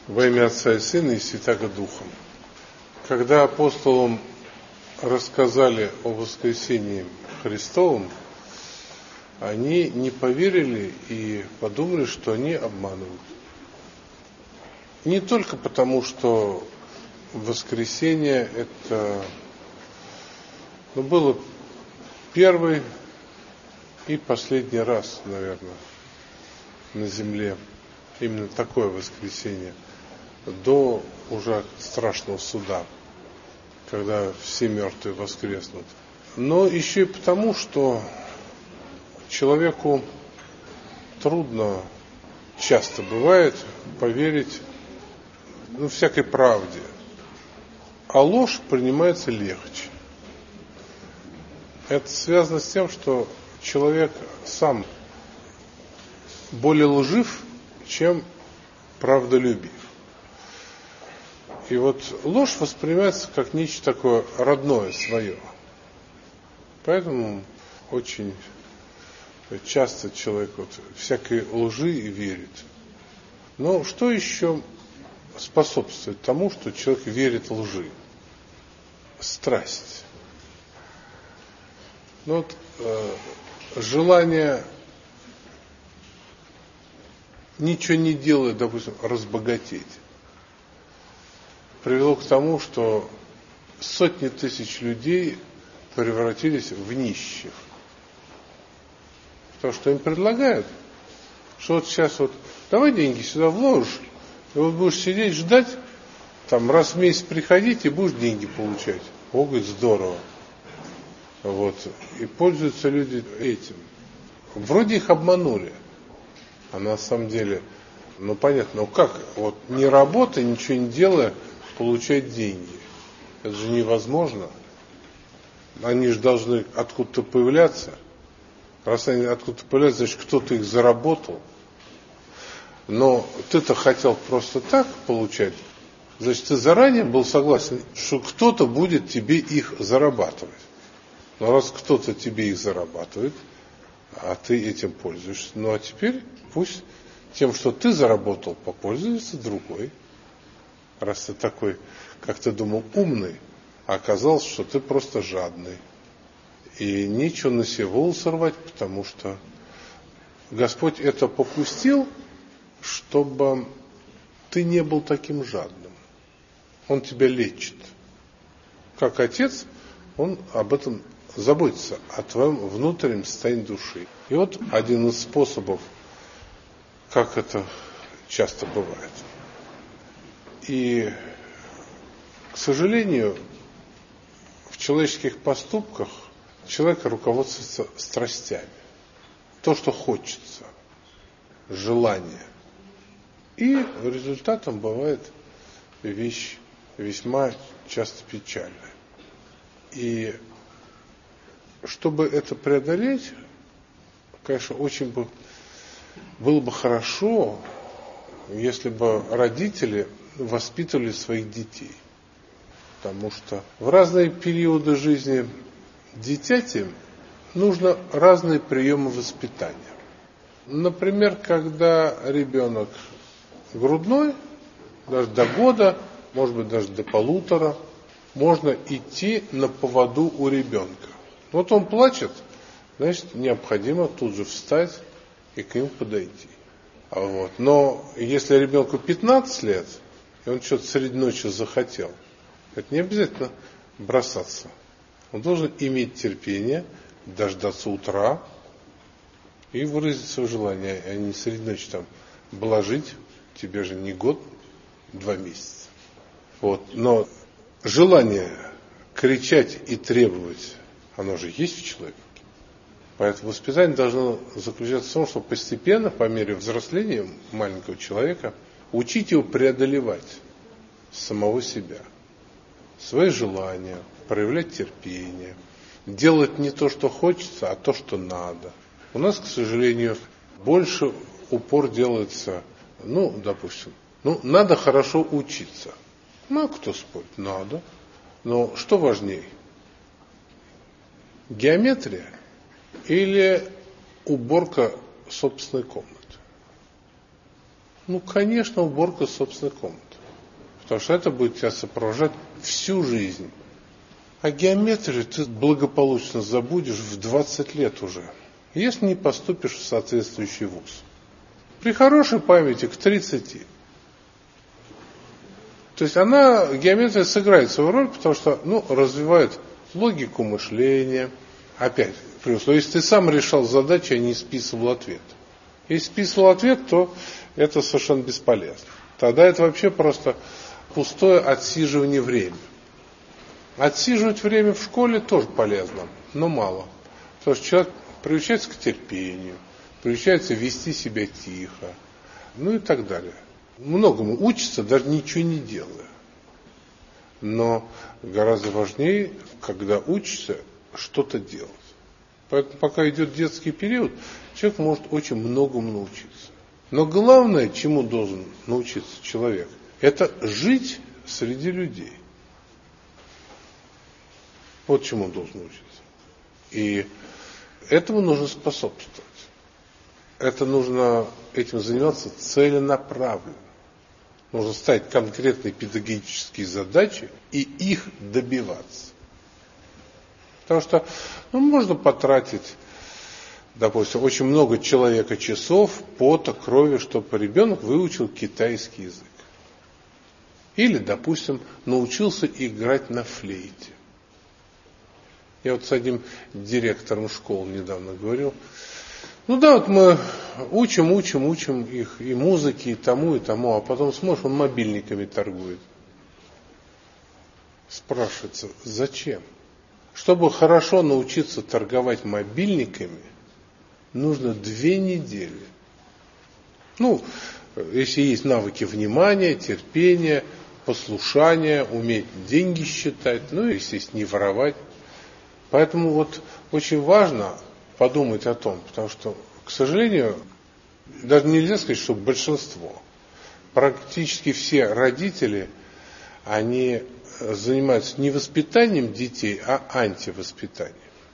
Во имя Отца и Сына и Святаго Духа. Когда апостолам рассказали о воскресении Христовом, они не поверили и подумали, что они обманывают. Не только потому, что воскресение это было первый и последний раз, наверное, на земле. Именно такое воскресенье. До уже страшного суда, когда все мертвые воскреснут. Но еще и потому, что человеку трудно, часто бывает, поверить всякой правде. А ложь принимается легче. Это связано с тем, что человек сам более лжив, чем правдолюбив. И вот ложь воспринимается как нечто такое родное, свое. Поэтому очень часто человек всякой лжи верит. Но что еще способствует тому, что человек верит в лжи? Страсть. Желание, ничего не делая, допустим, разбогатеть, привело к тому, что сотни тысяч людей превратились в нищих. Потому что им предлагают, что вот сейчас давай деньги сюда вложишь, и будешь сидеть, ждать, раз в месяц приходить и будешь деньги получать. О, говорит, здорово. И пользуются люди этим. Вроде их обманули. А на самом деле, понятно, как не работая, ничего не делая, получать деньги. Это же невозможно. Они же должны откуда-то появляться. Раз они откуда-то появляются, значит, кто-то их заработал. Но ты-то хотел просто так получать. Значит, ты заранее был согласен, что кто-то будет тебе их зарабатывать. Но раз кто-то тебе их зарабатывает, а ты этим пользуешься, а теперь пусть тем, что ты заработал, попользуется другой. Раз ты такой, как ты думал, умный, а оказалось, что ты просто жадный. И нечего на себе волосы рвать, потому что Господь это попустил, чтобы ты не был таким жадным. Он тебя лечит. Как отец, он об этом заботится, о твоем внутреннем состоянии души. И один из способов, как это часто бывает. И, к сожалению, в человеческих поступках человек руководствуется страстями. То, что хочется, желание. И результатом бывает вещь весьма часто печальная. И чтобы это преодолеть, конечно, очень было бы хорошо, если бы родители воспитывали своих детей. Потому что в разные периоды жизни дитяти нужно разные приемы воспитания. Например, когда ребенок грудной, даже до года, может быть, даже до 1,5, можно идти на поводу у ребенка. Он плачет, значит, необходимо тут же встать и к нему подойти. Но если ребенку 15 лет, и он что-то среди ночи захотел, это не обязательно бросаться. Он должен иметь терпение, дождаться утра и выразить свое желание, а не среди ночи блажить. Тебе же не год, 2 месяца. Но желание кричать и требовать, оно же есть в человеке. Поэтому воспитание должно заключаться в том, что постепенно, по мере взросления маленького человека, учить его преодолевать самого себя, свои желания, проявлять терпение, делать не то, что хочется, а то, что надо. У нас, к сожалению, больше упор делается, допустим, надо хорошо учиться. Кто спорит? Надо. Но что важнее? Геометрия или уборка собственной комнаты? Ну, конечно, уборка собственной комнаты. Потому что это будет тебя сопровождать всю жизнь. А геометрию ты благополучно забудешь в 20 лет уже, если не поступишь в соответствующий вуз. При хорошей памяти к 30. То есть геометрия сыграет свою роль, потому что развивает логику мышления. Опять, при условии, если ты сам решал задачи, а не списывал ответ. Если списывал ответ, то это совершенно бесполезно. Тогда это вообще просто пустое отсиживание времени. Отсиживать время в школе тоже полезно, но мало. Потому что человек приучается к терпению, приучается вести себя тихо, и так далее. Многому учится, даже ничего не делая. Но гораздо важнее, когда учишься, что-то делать. Поэтому пока идет детский период, человек может очень многому научиться. Но главное, чему должен научиться человек, это жить среди людей. Вот чему он должен учиться. И этому нужно способствовать. Этим заниматься целенаправленно. Нужно ставить конкретные педагогические задачи и их добиваться. Потому что можно потратить, допустим, очень много человека часов, пота, крови, чтобы ребенок выучил китайский язык. Или, допустим, научился играть на флейте. Я вот с одним директором школы недавно говорил. Мы учим их и музыке, и тому, а потом смотришь, он мобильниками торгует. Спрашивается, зачем? Чтобы хорошо научиться торговать мобильниками, нужно 2 недели. Если есть навыки внимания, терпения, послушания, уметь деньги считать, естественно, не воровать. Поэтому очень важно подумать о том, потому что, к сожалению, даже нельзя сказать, что большинство, практически все родители, они занимаются не воспитанием детей, а антивоспитанием.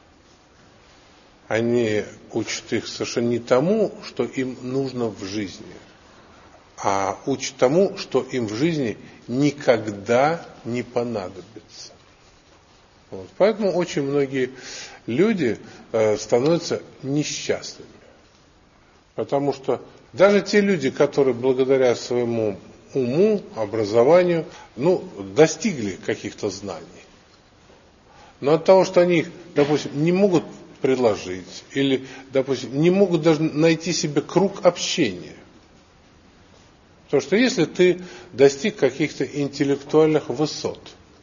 Они учат их совершенно не тому, что им нужно в жизни, а учат тому, что им в жизни никогда не понадобится. Поэтому очень многие люди становятся несчастными. Потому что даже те люди, которые благодаря своему уму, образованию, достигли каких-то знаний. Но от того, что они их, допустим, не могут предложить, или, допустим, не могут даже найти себе круг общения. Потому что если ты достиг каких-то интеллектуальных высот,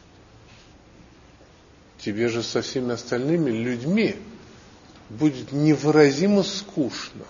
тебе же со всеми остальными людьми будет невыразимо скучно.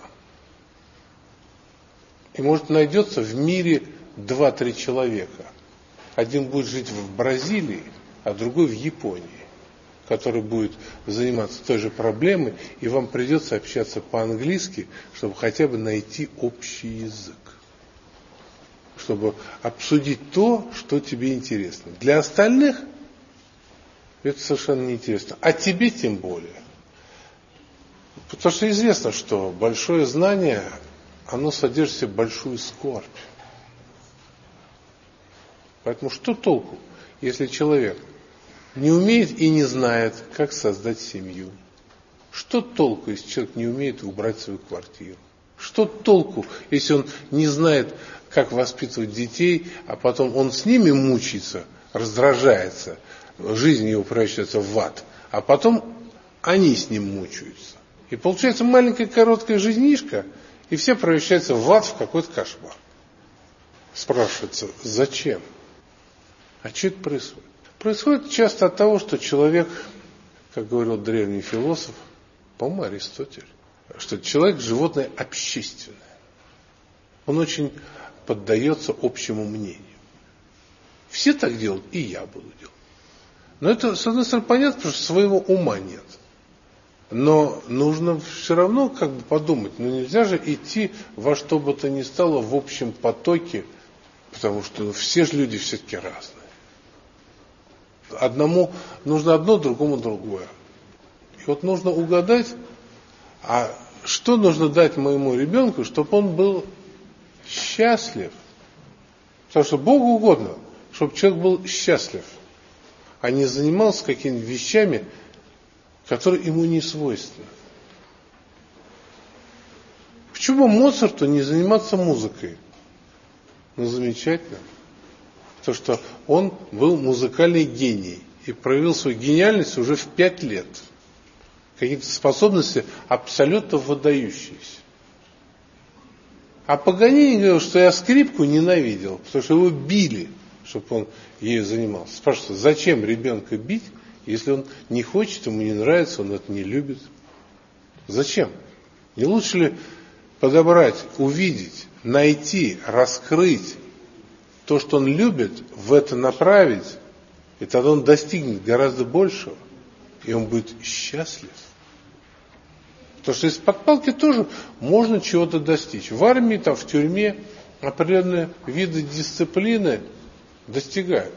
И может найдется в мире 2-3 человека. Один будет жить в Бразилии, а другой в Японии, который будет заниматься той же проблемой, и вам придется общаться по-английски, чтобы хотя бы найти общий язык. Чтобы обсудить то, что тебе интересно. Для остальных это совершенно неинтересно. А тебе тем более. Потому что известно, что большое знание, оно содержит в себе большую скорбь. Поэтому что толку, если человек не умеет и не знает, как создать семью? Что толку, если человек не умеет убрать свою квартиру? Что толку, если он не знает, как воспитывать детей, а потом он с ними мучается, раздражается, жизнь его превращается в ад, а потом они с ним мучаются. И получается маленькая короткая жизнишка, и все превращаются в ад, в какой-то кошмар. Спрашивается, зачем? А что это происходит? Происходит часто от того, что человек, как говорил древний философ, по-моему, Аристотель, что человек – животное общественное. Он очень поддается общему мнению. Все так делают, и я буду делать. Но это, с одной стороны, понятно, потому что своего ума нет. Но нужно все равно подумать, нельзя же идти во что бы то ни стало в общем потоке, потому что все же люди все-таки разные. Одному нужно одно, другому другое. И нужно угадать, а что нужно дать моему ребенку, чтобы он был счастлив. Потому что Богу угодно, чтобы человек был счастлив, а не занимался какими-то вещами, которые ему не свойственны. Почему Моцарту не заниматься музыкой? Ну, замечательно. Потому что он был музыкальный гений и проявил свою гениальность уже в 5 лет. Какие-то способности абсолютно выдающиеся. А Паганини говорил, что я скрипку ненавидел, потому что его били, чтобы он ею занимался. Спрашивается, зачем ребенка бить, если он не хочет, ему не нравится, он это не любит? Зачем? Не лучше ли подобрать, увидеть, найти, раскрыть то, что он любит, в это направить, и тогда он достигнет гораздо большего, и он будет счастлив. Потому что из-под палки тоже можно чего-то достичь. В армии, там, в тюрьме определенные виды дисциплины достигают.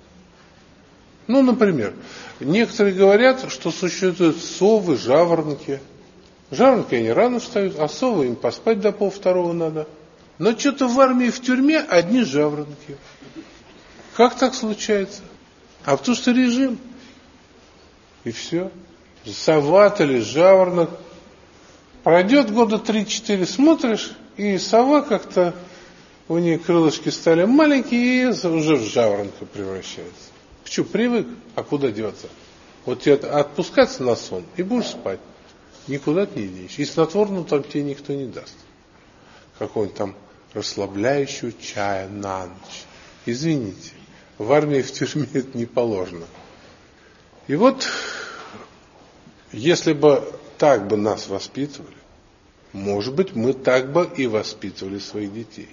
Ну, например, некоторые говорят, что существуют совы, жаворонки. Жаворонки они рано встают, а совы им поспать до 1:30 надо. Но что-то в армии и в тюрьме одни жаворонки. Как так случается? А потому что режим. И все. Сова или жаворонок. Пройдет года 3-4, смотришь, и сова как-то, у нее крылышки стали маленькие, и уже в жаворонка превращается. Почему? Привык, а куда деваться? Вот тебе отпускаться на сон, и будешь спать. Никуда ты не денешь. И снотворного там тебе никто не даст. Какого-нибудь там расслабляющего чая на ночь. Извините, в армии и в тюрьме это не положено. И вот, если бы так бы нас воспитывали, может быть, мы так бы и воспитывали своих детей.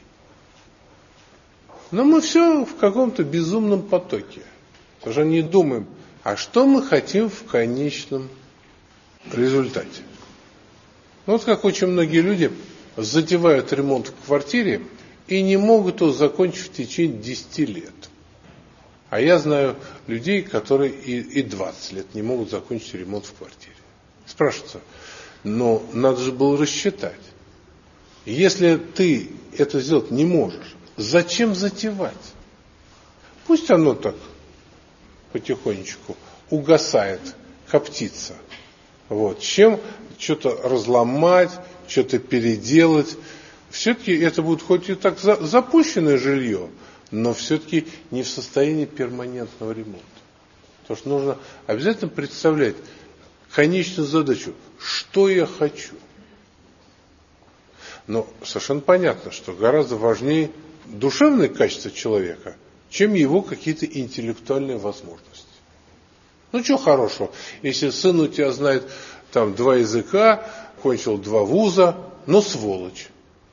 Но мы все в каком-то безумном потоке. Даже не думаем, а что мы хотим в конечном результате. Вот как очень многие люди затевают ремонт в квартире и не могут его закончить в течение 10 лет. А я знаю людей, которые и 20 лет не могут закончить ремонт в квартире. Спрашивается, но надо же было рассчитать. Если ты это сделать не можешь, зачем затевать? Пусть оно так потихонечку угасает, коптится. Вот. Чем что-то разломать, что-то переделать. Все-таки это будет хоть и так запущенное жилье, но все-таки не в состоянии перманентного ремонта. Потому что нужно обязательно представлять конечную задачу, что я хочу. Но совершенно понятно, что гораздо важнее душевные качества человека, чем его какие-то интеллектуальные возможности. Ну, что хорошего, если сын у тебя знает там 2 языка, кончил 2 вуза, но сволочь.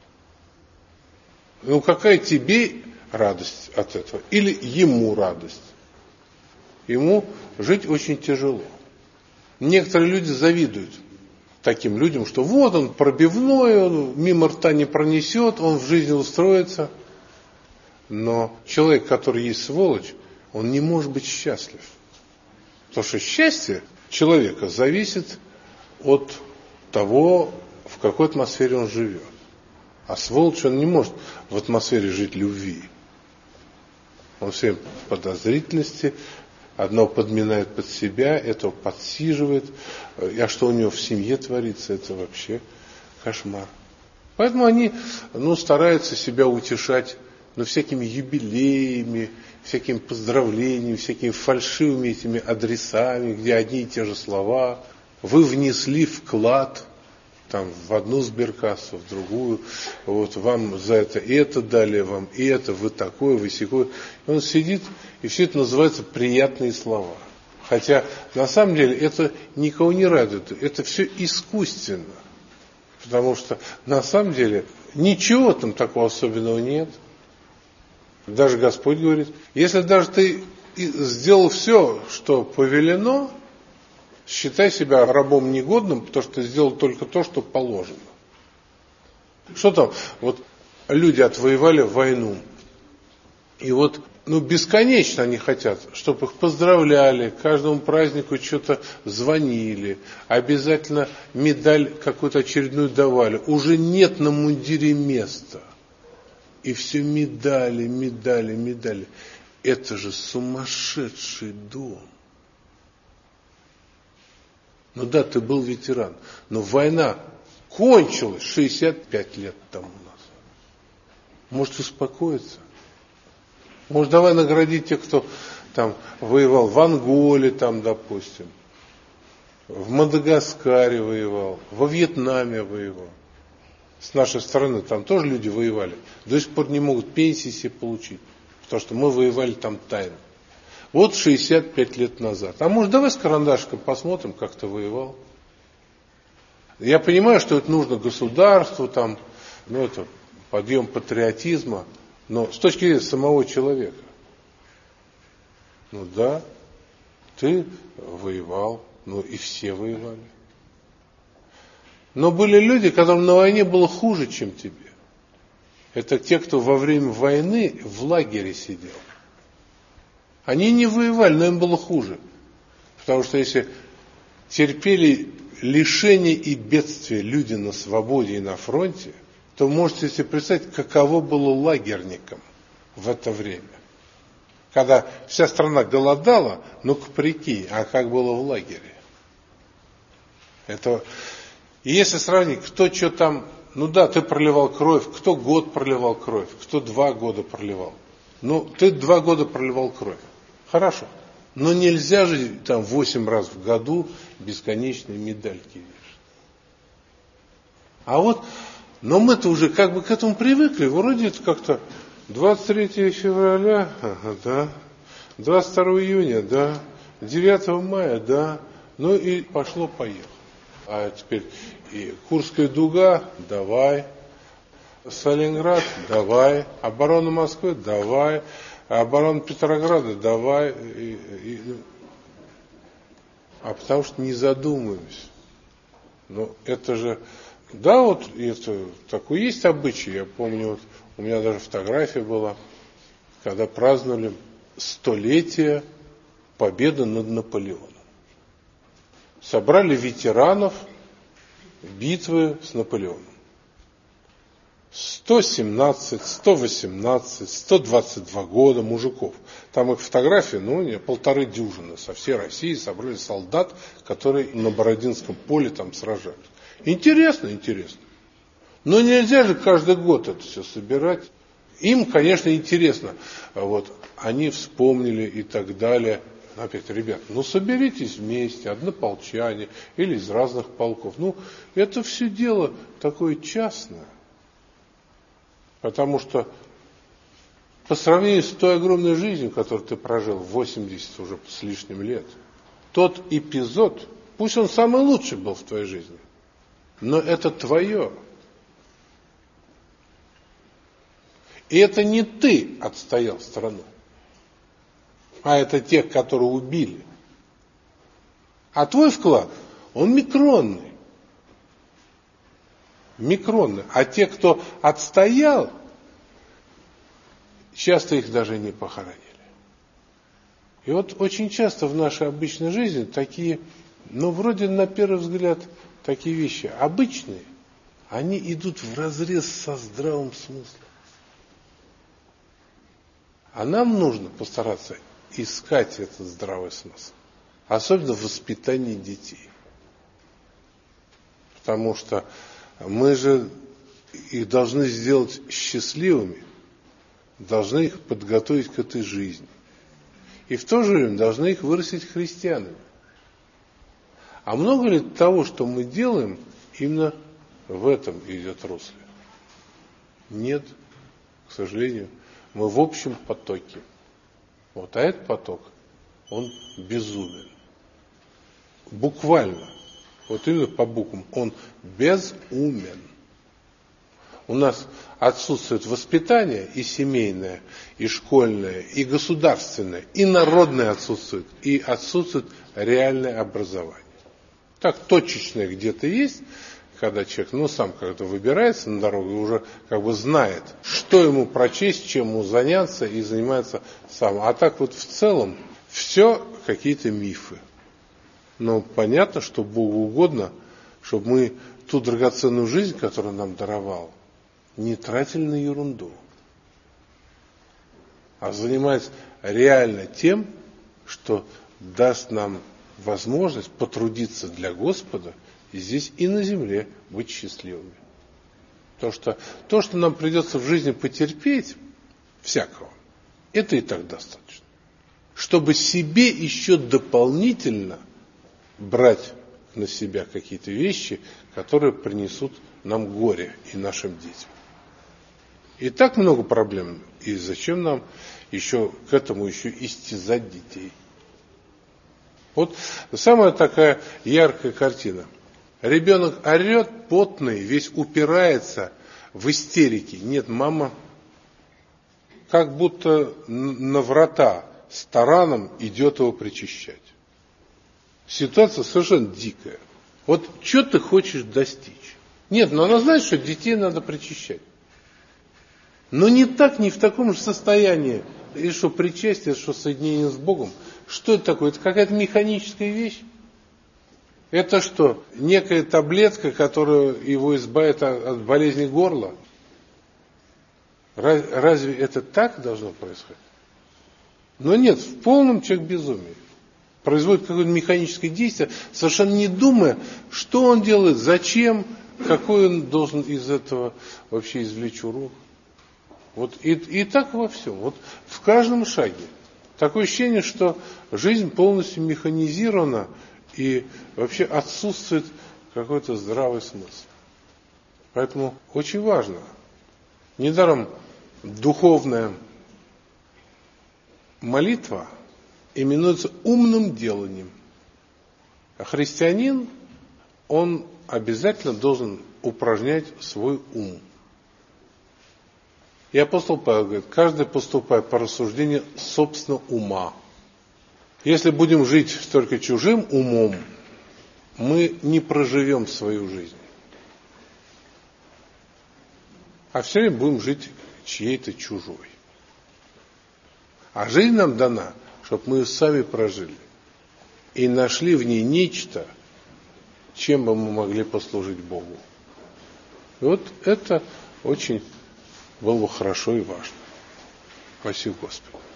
Ну, какая тебе радость от этого? Или ему радость? Ему жить очень тяжело. Некоторые люди завидуют таким людям, что вот он пробивной, он мимо рта не пронесет, он в жизни устроится. Но человек, который есть сволочь, он не может быть счастлив. Потому что счастье человека зависит от того, в какой атмосфере он живет. А сволочь, он не может в атмосфере жить любви. Он все в подозрительности, одно подминает под себя, этого подсиживает. А что у него в семье творится, это вообще кошмар. Поэтому они стараются себя утешать всякими юбилеями, всякими поздравлениями, всякими фальшивыми этими адресами, где одни и те же слова. Вы внесли вклад там, в одну сберкассу, в другую, вот вам за это дали, вам это, вы такое, вы сякое. И он сидит, и все это называется приятные слова. Хотя на самом деле это никого не радует, это все искусственно. Потому что на самом деле ничего там такого особенного нет. Даже Господь говорит, если даже ты сделал все, что повелено, считай себя рабом негодным, потому что ты сделал только то, что положено. Что там? Вот люди отвоевали войну. И вот бесконечно они хотят, чтобы их поздравляли, каждому празднику что-то звонили, обязательно медаль какую-то очередную давали. Уже нет на мундире места. И все медали, медали, медали. Это же сумасшедший дом. Ну да, ты был ветеран, но война кончилась 65 лет тому назад. Может успокоиться? Может, давай наградить тех, кто там воевал в Анголе, там, допустим, в Мадагаскаре воевал, во Вьетнаме воевал. С нашей стороны там тоже люди воевали. До сих пор не могут пенсии себе получить, потому что мы воевали там тайно. Вот 65 лет назад. А может, давай с карандашиком посмотрим, как ты воевал. Я понимаю, что это нужно государству, там, ну, это подъем патриотизма, но с точки зрения самого человека. Ну да, ты воевал, ну и все воевали. Но были люди, которым на войне было хуже, чем тебе. Это те, кто во время войны в лагере сидел. Они не воевали, но им было хуже. Потому что если терпели лишения и бедствия люди на свободе и на фронте, то можете себе представить, каково было лагерникам в это время. Когда вся страна голодала, ну-ка прикинь, а как было в лагере. Это... И если сравнить, кто что там, ну да, ты проливал кровь, кто год проливал кровь, кто 2 года проливал. Ну, ты 2 года проливал кровь. Хорошо. Но нельзя же там 8 раз в году бесконечные медальки вешать. А вот, но мы-то уже как бы к этому привыкли. Вроде это как-то 23 февраля, ага, да, 22 июня, да, 9 мая, да, ну и пошло-поехало. А теперь и Курская дуга, давай, Сталинград, давай, оборона Москвы, давай, оборона Петрограда, давай. А потому что не задумываемся. Ну, это же, да, вот это такой есть обычай. Я помню, вот у меня даже фотография была, когда праздновали 100-летие победы над Наполеоном. Собрали ветеранов битвы с Наполеоном. 117, 118, 122 года мужиков. Там их фотографии, ну, 1,5 дюжины. Со всей России собрали солдат, которые на Бородинском поле там сражались. Интересно, интересно. Но нельзя же каждый год это все собирать. Им, конечно, интересно. Вот, они вспомнили и так далее. Опять, ребят, ну соберитесь вместе, однополчане или из разных полков. Ну, это все дело такое частное. Потому что по сравнению с той огромной жизнью, которую ты прожил, 80 уже с лишним лет, тот эпизод, пусть он самый лучший был в твоей жизни, но это твое. И это не ты отстоял страну, а это те, которые убили. А твой вклад, он микронный. Микронный. А те, кто отстоял, часто их даже не похоронили. И вот очень часто в нашей обычной жизни такие, ну вроде на первый взгляд такие вещи обычные, они идут вразрез со здравым смыслом. А нам нужно постараться искать этот здравый смысл. Особенно в воспитании детей. Потому что мы же их должны сделать счастливыми, должны их подготовить к этой жизни. И в то же время должны их вырастить христианами. А много ли того, что мы делаем, именно в этом идет русле? Нет, к сожалению. Мы в общем потоке. Вот, а этот поток, он безумен. Буквально. Вот именно по буквам. Он безумен. У нас отсутствует воспитание и семейное, и школьное, и государственное, и народное отсутствует, и отсутствует реальное образование. Так точечное где-то есть, когда человек, ну, сам когда выбирается на дорогу, уже как бы знает, что ему прочесть, чем ему заняться, и занимается сам. А так вот в целом все какие-то мифы. Но понятно, что Богу угодно, чтобы мы ту драгоценную жизнь, которую нам даровал, не тратили на ерунду. а заниматься реально тем, что даст нам возможность потрудиться для Господа и здесь, и на земле быть счастливыми. Потому что то, что нам придется в жизни потерпеть, всякого, это и так достаточно. Чтобы себе еще дополнительно брать на себя какие-то вещи, которые принесут нам горе и нашим детям. И так много проблем. И зачем нам еще к этому еще истязать детей? Вот самая такая яркая картина. Ребенок орет, потный, весь упирается в истерике. Нет, мама как будто на врата с тараном идет его причащать. Ситуация совершенно дикая. Вот что ты хочешь достичь? Нет, но она знает, что детей надо причащать. Но не так, не в таком же состоянии. И что причастие, что соединение с Богом. Что это такое? Это какая-то механическая вещь. Это что? Некая таблетка, которая его избавит от болезни горла? Разве это так должно происходить? Но нет, в полном человек безумии. Производит какое-то механическое действие, совершенно не думая, что он делает, зачем, какой он должен из этого вообще извлечь урок. Вот и так во всем. Вот в каждом шаге. Такое ощущение, что жизнь полностью механизирована и вообще отсутствует какой-то здравый смысл. Поэтому очень важно. Недаром духовная молитва именуется умным деланием. А христианин, он обязательно должен упражнять свой ум. И апостол Павел говорит, каждый поступает по рассуждению собственного ума. Если будем жить только чужим умом, мы не проживем свою жизнь. А все время будем жить чьей-то чужой. А жизнь нам дана, чтобы мы ее сами прожили. И нашли в ней нечто, чем бы мы могли послужить Богу. И вот это очень было бы хорошо и важно. Спасибо, Господи.